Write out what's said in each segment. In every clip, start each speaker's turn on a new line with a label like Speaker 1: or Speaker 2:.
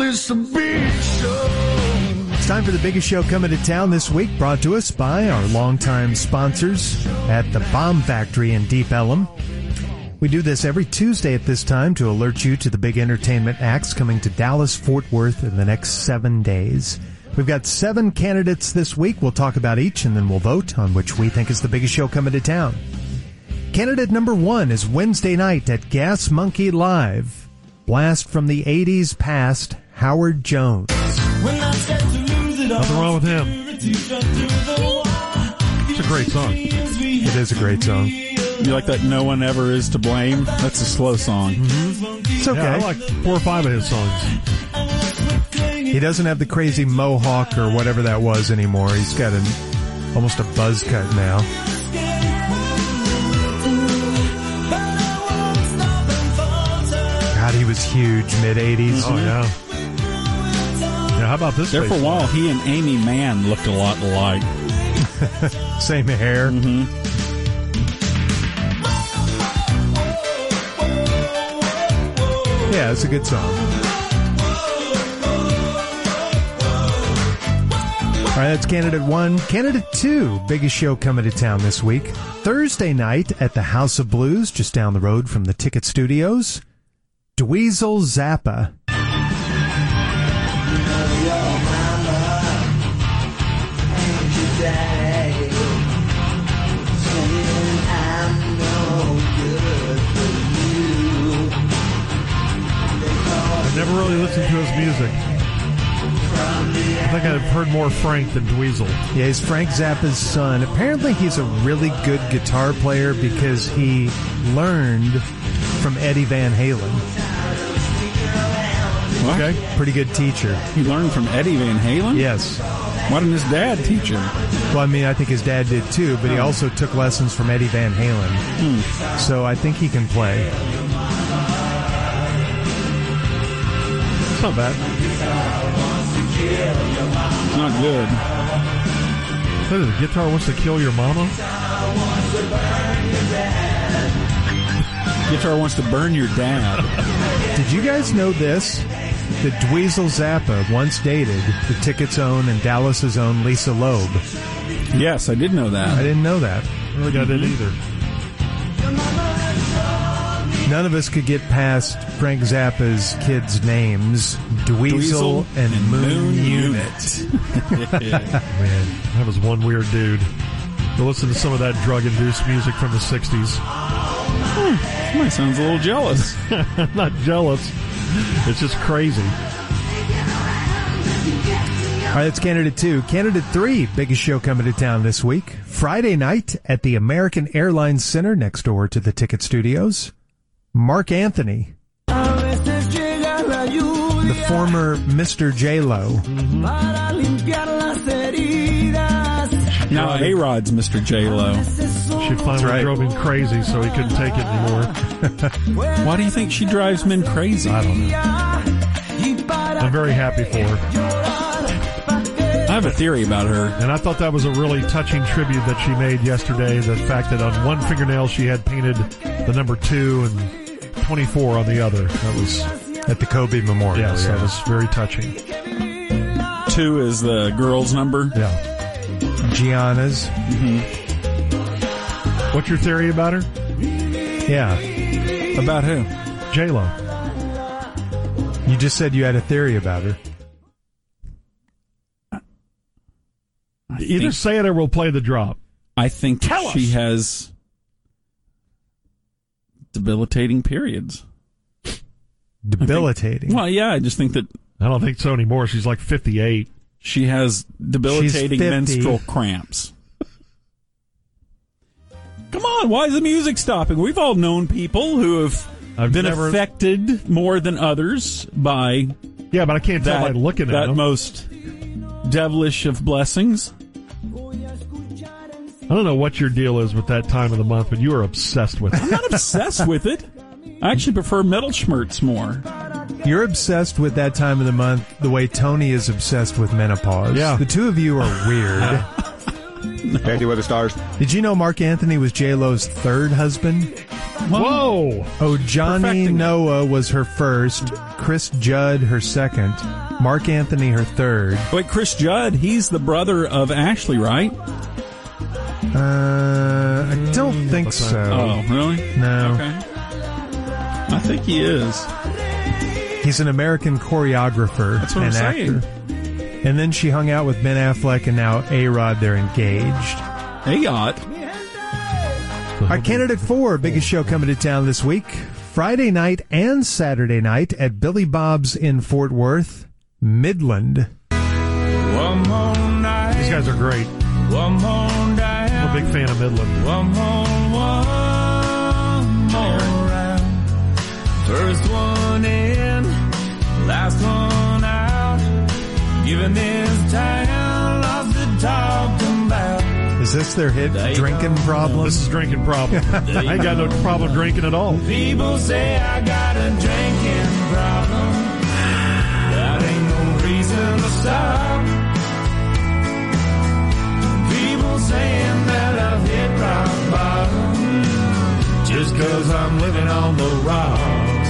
Speaker 1: it's the Big Show.
Speaker 2: It's time for the biggest show coming to town this week, brought to us by our longtime sponsors at the Bomb Factory in Deep Ellum. We do this every Tuesday at this time to alert you to the big entertainment acts coming to Dallas-Fort Worth in the next 7 days. We've got 7 candidates this week. We'll talk about each, and then we'll vote on which we think is the biggest show coming to town. Candidate number 1 is Wednesday night at Gas Monkey Live. Blast from the 80s past, Howard Jones.
Speaker 3: Nothing wrong with him. It's a great song.
Speaker 2: It is a great song.
Speaker 4: You like that No One Ever Is to Blame? That's a slow song.
Speaker 2: Mm-hmm. It's okay.
Speaker 3: Yeah, I like 4 or 5 of his songs.
Speaker 2: He doesn't have the crazy mohawk or whatever that was anymore. He's got almost a buzz cut now. God, he was huge, mid-'80s.
Speaker 3: Oh, yeah. Yeah, how about this?
Speaker 4: There for a while, he and Amy Mann looked a lot alike.
Speaker 2: Same hair.
Speaker 4: Mm-hmm.
Speaker 2: Yeah, it's a good song. All right, that's candidate 1. Candidate 2, biggest show coming to town this week. Thursday night at the House of Blues, just down the road from the Ticket Studios. Dweezil Zappa.
Speaker 3: Never really listened to his music. I think I've heard more Frank than Dweezil.
Speaker 2: Yeah, he's Frank Zappa's son. Apparently he's a really good guitar player because he learned from Eddie Van Halen.
Speaker 4: What?
Speaker 2: Okay. Pretty good teacher.
Speaker 4: He learned from Eddie Van Halen?
Speaker 2: Yes.
Speaker 4: Why didn't his dad teach him?
Speaker 2: Well, I mean, I think his dad did too, but he also took lessons from Eddie Van Halen. So I think he can play.
Speaker 3: It's not bad.
Speaker 4: It's not good.
Speaker 3: What is it? Guitar Wants to Kill Your Mama?
Speaker 4: Guitar Wants to Burn Your Dad.
Speaker 2: Did you guys know this? That Dweezil Zappa once dated the Ticket's own and Dallas's own Lisa Loeb.
Speaker 4: Yes, I did know that.
Speaker 2: I didn't know that.
Speaker 3: I don't think I did either.
Speaker 2: None of us could get past Frank Zappa's kids' names, Dweezil and Moon Unit.
Speaker 3: Man, that was one weird dude. Go listen to some of that drug-induced music from the 60s.
Speaker 4: Somebody sounds a little jealous.
Speaker 3: I'm not jealous. It's just crazy.
Speaker 2: All right, that's candidate 2. Candidate 3, biggest show coming to town this week. Friday night at the American Airlines Center next door to the Ticket Studios. Mark Anthony, the former Mr. J-Lo.
Speaker 4: Now A-Rod's Mr. J-Lo.
Speaker 3: She finally drove him crazy, so he couldn't take it anymore.
Speaker 4: Why do you think she drives men crazy?
Speaker 3: I don't know. I'm very happy for her.
Speaker 4: I have a theory about her.
Speaker 3: And I thought that was a really touching tribute that she made yesterday. The fact that on one fingernail she had painted the number 2 and 24 on the other. That was
Speaker 2: at the Kobe Memorial.
Speaker 3: Yes, that was very touching.
Speaker 4: 2 is the girl's number.
Speaker 3: Yeah.
Speaker 2: Gianna's.
Speaker 4: Mm-hmm.
Speaker 3: What's your theory about her?
Speaker 2: Yeah.
Speaker 4: About who?
Speaker 3: J-Lo.
Speaker 2: You just said you had a theory about her.
Speaker 3: Either say it or we'll play the drop.
Speaker 4: I think she has debilitating periods.
Speaker 2: Debilitating?
Speaker 4: Well, yeah, I just think that...
Speaker 3: I don't think so anymore. She's like 58.
Speaker 4: She has debilitating menstrual cramps. Come on, why is the music stopping? We've all known people who have been affected more than others by...
Speaker 3: Yeah, but I can't tell by looking at them.
Speaker 4: That most devilish of blessings.
Speaker 3: I don't know what your deal is with that time of the month, but you are obsessed with it.
Speaker 4: I'm not obsessed with it. I actually prefer metal schmerz more.
Speaker 2: You're obsessed with that time of the month the way Tony is obsessed with menopause.
Speaker 3: Yeah.
Speaker 2: The two of you are weird.
Speaker 5: Dancing with the Stars.
Speaker 2: Did you know Mark Anthony was J-Lo's 3rd husband?
Speaker 3: Whoa!
Speaker 2: Oh, Johnny Noah was her first. Chris Judd her second, Mark Anthony her third.
Speaker 4: Wait, Chris Judd, he's the brother of Ashley, right?
Speaker 2: I don't think so.
Speaker 4: Oh, really?
Speaker 2: No.
Speaker 4: Okay. I think he is.
Speaker 2: He's an American choreographer
Speaker 4: That's what
Speaker 2: and
Speaker 4: I'm saying.
Speaker 2: actor. And then she hung out with Ben Affleck, and now A-Rod, they're engaged.
Speaker 4: They got.
Speaker 2: All right, candidate 4, biggest show coming to town this week. Friday night and Saturday night at Billy Bob's in Fort Worth, Midland.
Speaker 1: One more night.
Speaker 3: These guys are great.
Speaker 1: One more night.
Speaker 3: I'm a big fan of Midland.
Speaker 1: One more round. First one in, last one out. Giving this town lots to talk about.
Speaker 2: Is this their hit, Drinking Problem?
Speaker 3: This is Drinking Problem. I ain't got no problem drinking at all.
Speaker 1: People say I got a drinking problem. That ain't no reason to stop. People saying that I've hit rock bottom just 'cause I'm living on the rocks.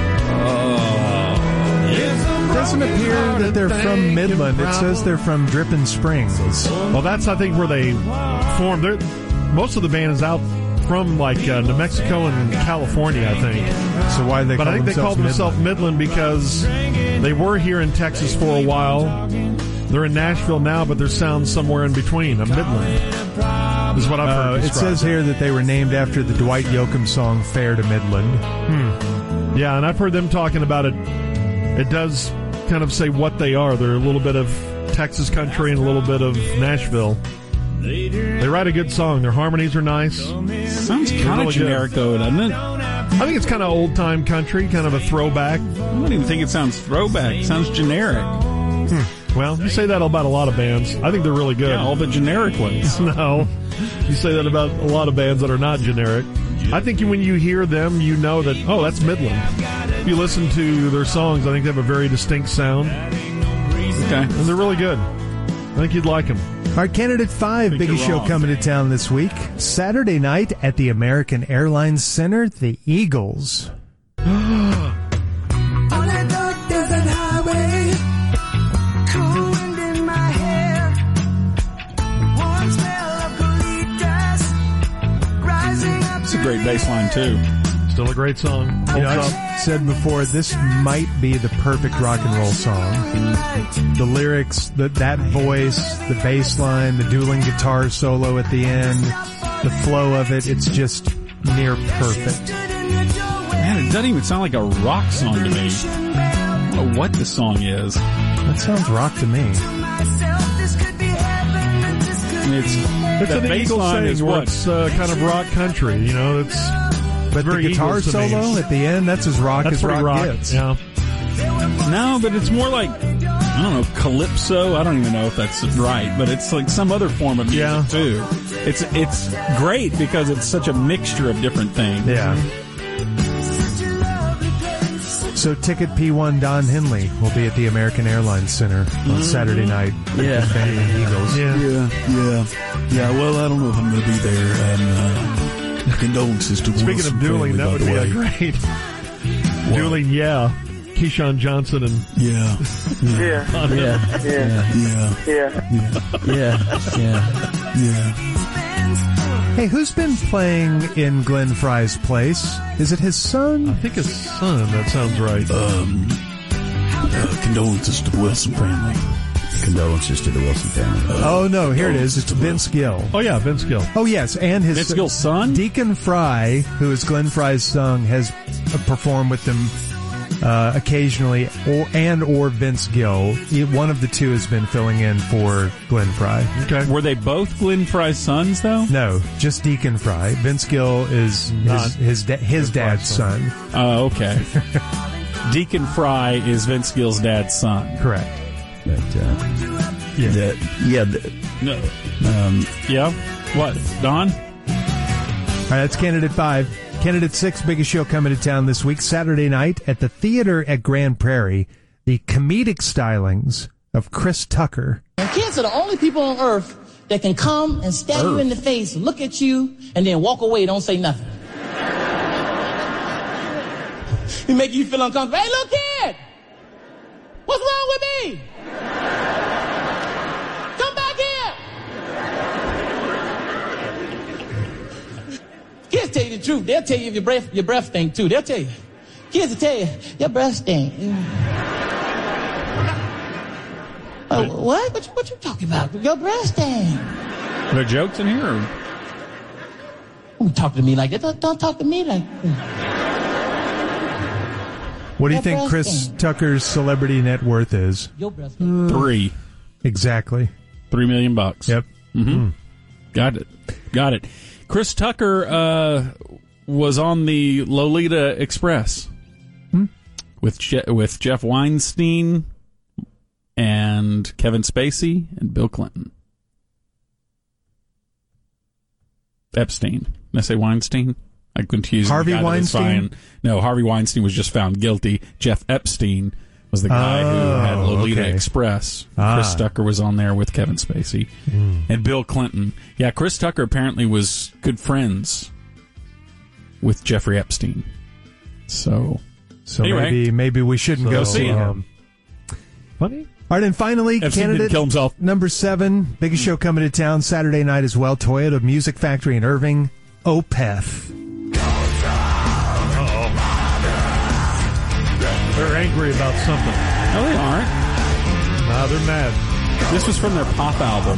Speaker 2: It doesn't appear that they're from Midland. It says they're from Dripping Springs.
Speaker 3: Well, that's, I think, where they formed. Most of the band is out from, like, New Mexico and California, I think.
Speaker 2: So why they?
Speaker 3: But I think they called themselves Midland because they were here in Texas for a while. They're in Nashville now, but their sound's somewhere in between. A Midland is what I've heard.
Speaker 2: It says here that they were named after the Dwight Yoakam song "Fair to Midland."
Speaker 3: Yeah, and I've heard them talking about it. It does kind of say what they are. They're a little bit of Texas country and a little bit of Nashville. They write a good song. Their harmonies are nice.
Speaker 4: Sounds kind of generic, though, doesn't it?
Speaker 3: I think it's kind of old-time country, kind of a throwback.
Speaker 4: I don't even think it sounds throwback. It sounds generic.
Speaker 3: Well, you say that about a lot of bands. I think they're really good.
Speaker 4: Yeah, all the generic ones.
Speaker 3: No, you say that about a lot of bands that are not generic. I think when you hear them, you know that, oh, that's Midland. If you listen to their songs, I think they have a very distinct sound.
Speaker 4: Okay.
Speaker 3: And they're really good. I think you'd like them.
Speaker 2: All right, candidate 5, biggest show coming to town this week. Saturday night at the American Airlines Center, the Eagles.
Speaker 6: On a dark desert highway, cool wind in my hair, warm smell of colitas, rising up.
Speaker 4: It's a great bass line, too.
Speaker 3: Still a great song.
Speaker 2: You know, I've said before, this might be the perfect rock and roll song. The lyrics, that voice, the bass line, the dueling guitar solo at the end, the flow of it, it's just near perfect.
Speaker 4: Man, it doesn't even sound like a rock song to me. I don't know what the song is.
Speaker 2: That sounds rock to me.
Speaker 4: It's
Speaker 3: an
Speaker 4: bass
Speaker 3: Eagles
Speaker 4: line
Speaker 3: thing
Speaker 4: is
Speaker 3: where
Speaker 4: what?
Speaker 3: it's kind of rock country, you know.
Speaker 2: But the guitar
Speaker 3: Eagles to me.
Speaker 2: solo at the end, that's as rock
Speaker 3: That's
Speaker 2: as
Speaker 3: pretty
Speaker 2: rock
Speaker 3: rock.
Speaker 2: gets.
Speaker 3: Yeah.
Speaker 4: No, but it's more like, I don't know, calypso. I don't even know if that's right, but it's like some other form of music too. It's great because it's such a mixture of different things.
Speaker 2: Yeah. So Ticket P1 Don Henley will be at the American Airlines Center on Saturday night.
Speaker 7: Yeah.
Speaker 2: Band the Eagles.
Speaker 7: Yeah. Well, I don't know if I'm going to be there. And condolences to
Speaker 3: Speaking of dueling, that would be a great dueling. Yeah, Keyshawn Johnson and
Speaker 7: Yeah.
Speaker 2: Hey, who's been playing in Glenn Fry's place? Is it his son?
Speaker 3: I think his son. That sounds right.
Speaker 7: Condolences to the Wilson family.
Speaker 5: Condolences to the Wilson family.
Speaker 2: Oh, no, here it is. It's Vince Gill.
Speaker 3: Oh yeah, Vince Gill.
Speaker 2: Oh, yes, and his
Speaker 4: Vince Gill's son?
Speaker 2: Deacon Fry, who is Glenn Fry's son, has performed with them occasionally, or Vince Gill. One of the two has been filling in for Glenn Fry.
Speaker 3: Okay.
Speaker 4: Were they both Glenn Fry's sons, though?
Speaker 2: No, just Deacon Fry. Vince Gill is his dad's son.
Speaker 4: Oh, okay. Deacon Fry is Vince Gill's dad's son.
Speaker 2: Correct.
Speaker 5: But,
Speaker 4: No. Yeah? What? Don?
Speaker 2: All right, that's candidate 5. Candidate 6, biggest show coming to town this week, Saturday night at the theater at Grand Prairie, the comedic stylings of Chris Tucker.
Speaker 8: And kids are the only people on earth that can come and stab you in the face, look at you, and then walk away, don't say nothing. It make you feel uncomfortable. Hey, look, kid! Jimmy! Come back here! Kids tell you the truth. They'll tell you if your breath stink too. They'll tell you. Kids will tell you, your breath stink. What? What you talking about? Your breath stink.
Speaker 4: Are there jokes in here? Or?
Speaker 8: Don't talk to me like that. Don't talk to me like that.
Speaker 2: What do you think Chris Tucker's celebrity net worth is?
Speaker 8: Your breath.
Speaker 4: 3.
Speaker 2: Exactly.
Speaker 4: $3 million.
Speaker 2: Yep.
Speaker 4: Mm-hmm. Got it. Chris Tucker was on the Lolita Express with Jeff Weinstein and Kevin Spacey and Bill Clinton. Epstein. Did I say Weinstein? I confused
Speaker 2: Harvey Weinstein?
Speaker 4: No, Harvey Weinstein was just found guilty. Jeff Epstein was the guy who had Lolita Express. Chris Tucker was on there with Kevin Spacey and Bill Clinton. Yeah, Chris Tucker apparently was good friends with Jeffrey Epstein. So anyway,
Speaker 2: maybe we shouldn't go see him.
Speaker 3: Funny.
Speaker 2: All right, and finally,
Speaker 4: Epstein
Speaker 2: candidate
Speaker 4: didn't kill himself.
Speaker 2: number 7, biggest show coming to town Saturday night as well. Toyota Music Factory in Irving, Opeth.
Speaker 3: They're angry about something.
Speaker 4: No, they aren't.
Speaker 3: Nah, they're mad.
Speaker 4: This was from their pop album.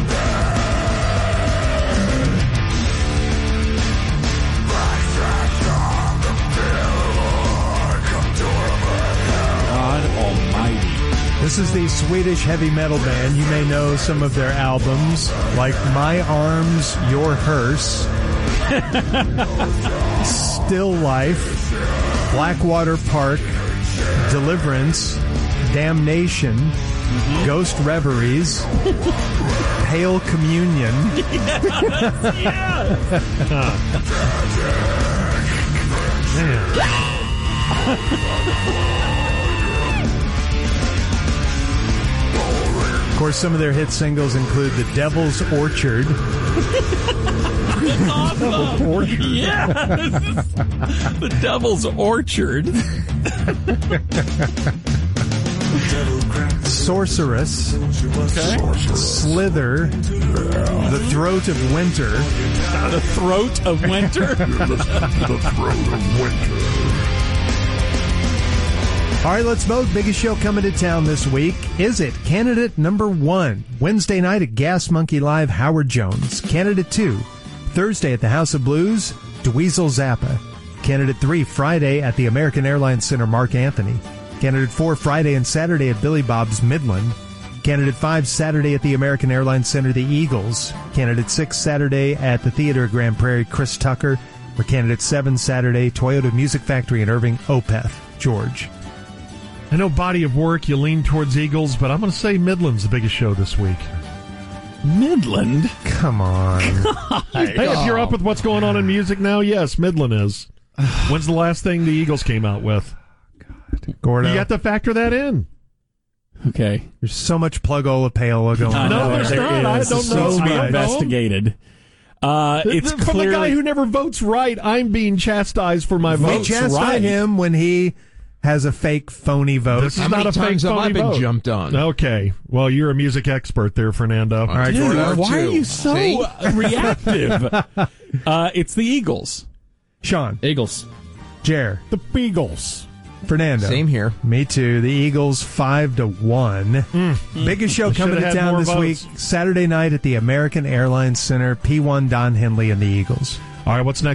Speaker 4: God Almighty.
Speaker 2: This is the Swedish heavy metal band. You may know some of their albums, like My Arms, Your Hearse, Still Life, Blackwater Park, Deliverance, Damnation, Ghost Reveries, Pale Communion. Of course, some of their hit singles include The Devil's Orchard.
Speaker 4: Awesome. Yeah, The Devil's Orchard.
Speaker 2: Sorceress. Slither. The Throat of Winter.
Speaker 4: The Throat of Winter.
Speaker 1: The Throat of Winter.
Speaker 2: All right, let's vote. Biggest show coming to town this week. Is it candidate number 1, Wednesday night at Gas Monkey Live, Howard Jones? Candidate 2, Thursday at the House of Blues, Dweezil Zappa. Candidate 3, Friday at the American Airlines Center, Mark Anthony. Candidate 4, Friday and Saturday at Billy Bob's, Midland. Candidate 5, Saturday at the American Airlines Center, the Eagles. Candidate 6, Saturday at the Theater of Grand Prairie, Chris Tucker. Or Candidate 7, Saturday, Toyota Music Factory in Irving, Opeth, George.
Speaker 3: I know body of work, you lean towards Eagles, but I'm going to say Midland's the biggest show this week.
Speaker 4: Midland?
Speaker 2: Come on.
Speaker 3: Hey, if you're up with what's going on in music now, yes, Midland is. When's the last thing the Eagles came out with?
Speaker 2: Gordo.
Speaker 3: You got to factor that in.
Speaker 4: Okay.
Speaker 2: There's so much plug-ola payola going on.
Speaker 3: No, there's not. I don't know.
Speaker 4: So
Speaker 3: I don't know.
Speaker 4: investigated. It's
Speaker 3: from
Speaker 4: clearly,
Speaker 3: the guy who never votes right, I'm being chastised for my vote.
Speaker 2: We chastise him when he has a fake, phony vote.
Speaker 3: This is not a fake, phony
Speaker 9: I've been
Speaker 3: vote.
Speaker 9: jumped on?
Speaker 3: Okay. Well, you're a music expert there, Fernando.
Speaker 2: All right,
Speaker 4: Dude,
Speaker 2: Gordo.
Speaker 4: why are you so reactive? It's the Eagles.
Speaker 2: Sean.
Speaker 9: Eagles.
Speaker 2: Jer.
Speaker 3: The Beagles.
Speaker 2: Fernando.
Speaker 9: Same here.
Speaker 2: Me too. The Eagles 5-1. Biggest show coming to town this week. Saturday night at the American Airlines Center. P1 Don Henley and the Eagles.
Speaker 3: All right, what's next?